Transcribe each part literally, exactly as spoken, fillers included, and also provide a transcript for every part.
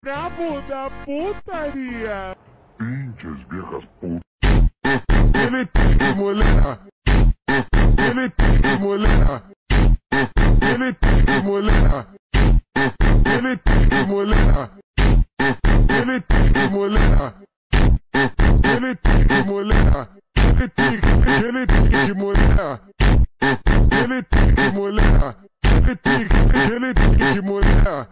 Brabo da putaria. Índias, birras, putas. Ele tem que molhar. Ele tem que molhar. Ele tem que molhar. Ele tem que molhar. Ele tem que molhar. Ele tem que molhar. Ele tem que, ele tem que molhar. Ele tem que molhar. Ele tem que, ele tem que molhar.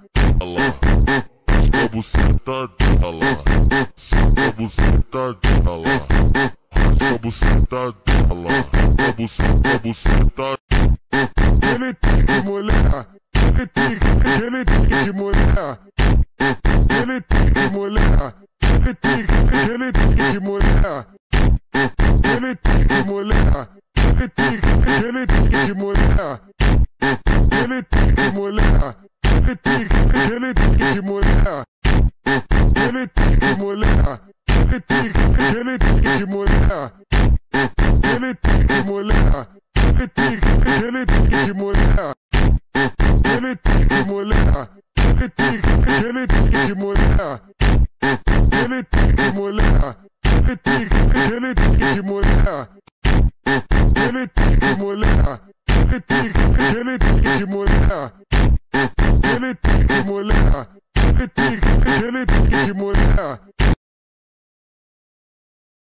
A buceta dela, a buceta dela, a buceta dela, a buceta, a buceta. Ele tem que molhar. Ele tem que, ele tem que molhar. Ele tem que molhar. Ele tem que, ele tem que molhar. Ele tem que molhar. Ele tem que, ele tem que molhar. Ele tem que molhar. Ele tem que, ele tem que molhar. Ele tem que molhar. Ele tem que, ele tem que molhar. Ele tem que molhar. Ele tem que, ele tem que molhar. Ele tem que molhar. Ele tem que, ele tem que molhar. Ele tem que molhar. Ele tem que, ele tem que molhar. Ele tem que molhar. Ele tem que, ele tem que molhar. Ele tem que molhar. Ele tem que, ele tem que molhar.